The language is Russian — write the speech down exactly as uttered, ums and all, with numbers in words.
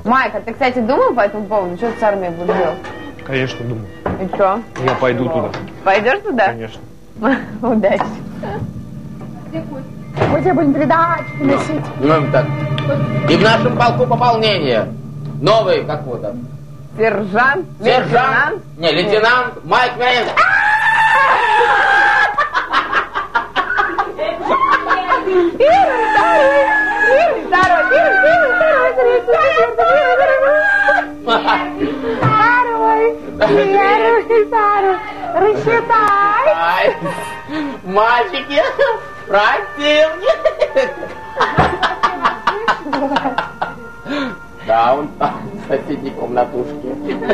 Майк, а ты, кстати, думал по этому поводу, что ты с армией будешь делать? Конечно, думаю. И что? Я пойду туда. Пойдешь туда? Конечно. Удачи. Мы тебе будем передачи носить. Ну, так. И в нашем полку пополнение. Новый какой-то. Сержант? Сержант? Лейтенант? Не, лейтенант Майк Мэнн. Первый, второй, первый, второй, первый, первый, второй, второй, первый, второй, рассчитай. Ай, мальчики, противники. Да, он там в соседней комнатушке.